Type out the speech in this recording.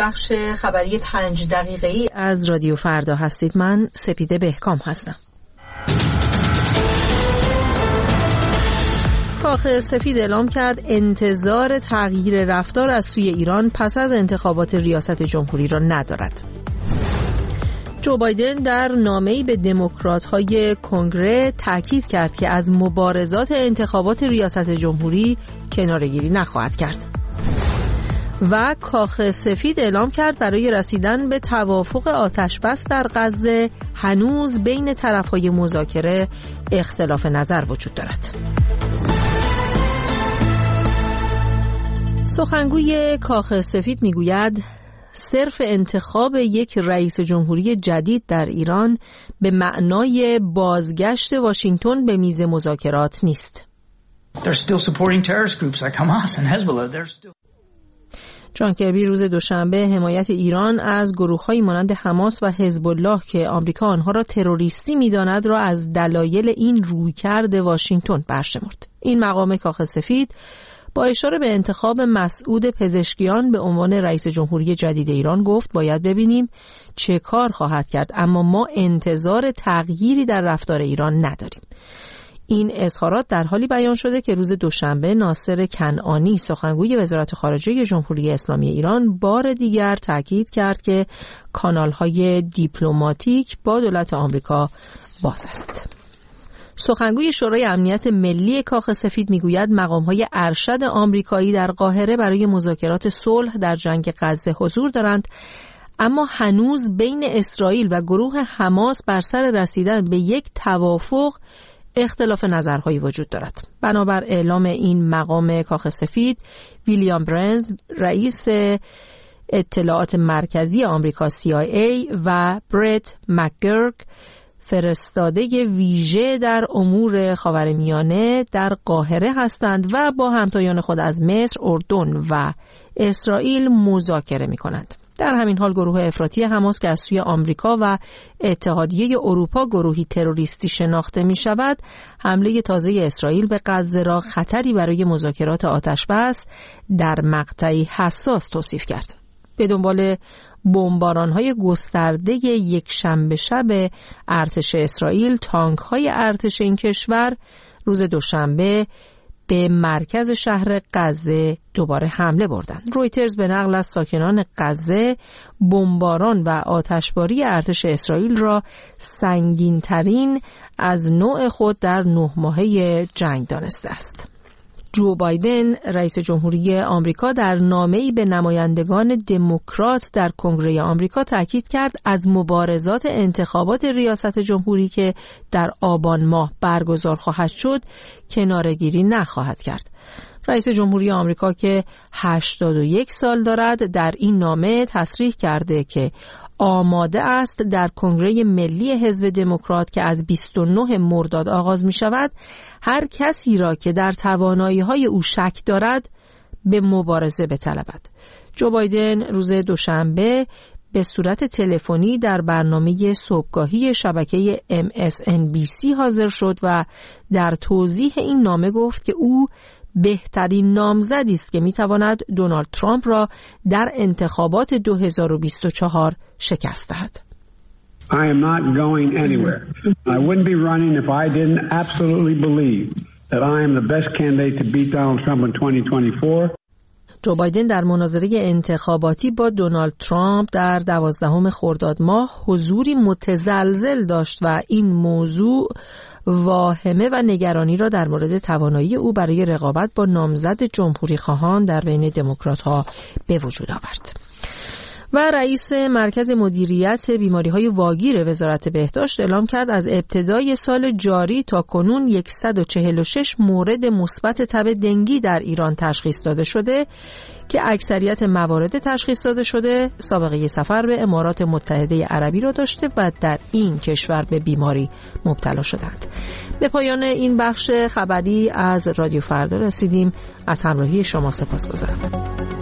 بخش خبری 5 دقیقه‌ای از رادیو فردا هستید. من سپیده بهکام هستم. کاخ سفید اعلام کرد انتظار تغییر رفتار از سوی ایران پس از انتخابات ریاست جمهوری را ندارد. جو بایدن در نامه‌ای به دموکرات‌های کنگره تاکید کرد که از مبارزات انتخابات ریاست جمهوری کناره‌گیری نخواهد کرد. و کاخ سفید اعلام کرد برای رسیدن به توافق آتشبس در غزه هنوز بین طرف‌های مذاکره اختلاف نظر وجود دارد. سخنگوی کاخ سفید میگوید صرف انتخاب یک رئیس جمهوری جدید در ایران به معنای بازگشت واشنگتن به میز مذاکرات نیست. جان کربی روز دوشنبه حمایت ایران از گروه‌هایی مانند حماس و حزب الله که آمریکا آنها را تروریستی می‌داند را از دلایل این رویکرد واشنگتن برشمرد. این مقام کاخ سفید با اشاره به انتخاب مسعود پزشکیان به عنوان رئیس جمهوری جدید ایران گفت باید ببینیم چه کار خواهد کرد، اما ما انتظار تغییری در رفتار ایران نداریم. این اظهارات در حالی بیان شده که روز دوشنبه ناصر کنعانی سخنگوی وزارت خارجه جمهوری اسلامی ایران بار دیگر تاکید کرد که کانال‌های دیپلماتیک با دولت آمریکا باز است. سخنگوی شورای امنیت ملی کاخ سفید میگوید مقام‌های ارشد آمریکایی در قاهره برای مذاکرات صلح در جنگ غزه حضور دارند، اما هنوز بین اسرائیل و گروه حماس بر سر رسیدن به یک توافق اختلاف نظرهایی وجود دارد. بنابر اعلام این مقام کاخ سفید، ویلیام برنز رئیس اطلاعات مرکزی آمریکا CIA و برت مکگرگ فرستاده ویژه در امور خاورمیانه در قاهره هستند و با همتایان خود از مصر، اردن و اسرائیل مذاکره می‌کنند. در همین حال گروه افراطی حماس که از سوی آمریکا و اتحادیه اروپا گروهی تروریستی شناخته می‌شود، حمله تازه اسرائیل به غزه را خطری برای مذاکرات آتشبس در مقطعی حساس توصیف کرد. به دنبال بمباران‌های گسترده یک شنبه شب ارتش اسرائیل، تانک‌های ارتش این کشور روز دوشنبه به مرکز شهر غزه دوباره حمله بردند. رویترز به نقل از ساکنان غزه بمباران و آتشباری ارتش اسرائیل را سنگین‌ترین از نوع خود در 9 ماهه جنگ دانسته است. جو بایدن رئیس جمهوری آمریکا در نامه‌ای به نمایندگان دموکرات در کنگره آمریکا تاکید کرد از مبارزات انتخابات ریاست جمهوری که در آبان ماه برگزار خواهد شد کناره‌گیری نخواهد کرد. رئیس جمهوری آمریکا که 81 سال دارد در این نامه تصریح کرده که آماده است در کنگره ملی حزب دموکرات که از 29 مرداد آغاز می شود هر کسی را که در توانایی‌های او شک دارد به مبارزه بطلبد. جو بایدن روز دوشنبه به صورت تلفنی در برنامه صبحگاهی شبکه MSNBC حاضر شد و در توضیح این نامه گفت که او بهترین نامزدی است که میتواند دونالد ترامپ را در انتخابات 2024 شکست دهد. I am not going anywhere. I wouldn't be running if I didn't absolutely believe that I am the best candidate to beat Donald Trump in 2024. جو بایدن در مناظره انتخاباتی با دونالد ترامپ در 12 خرداد ماه حضوری متزلزل داشت و این موضوع واهمه و نگرانی را در مورد توانایی او برای رقابت با نامزد جمهوری خواهان در بین دموکرات‌ها به وجود آورد. و رئیس مرکز مدیریت بیماری‌های واگیر وزارت بهداشت اعلام کرد از ابتدای سال جاری تا کنون 146 مورد مثبت تب دنگی در ایران تشخیص داده شده که اکثریت موارد تشخیص داده شده سابقه سفر به امارات متحده عربی را داشته و در این کشور به بیماری مبتلا شدند. به پایان این بخش خبری از رادیو فردا رسیدیم. از همراهی شما سپاسگزارم.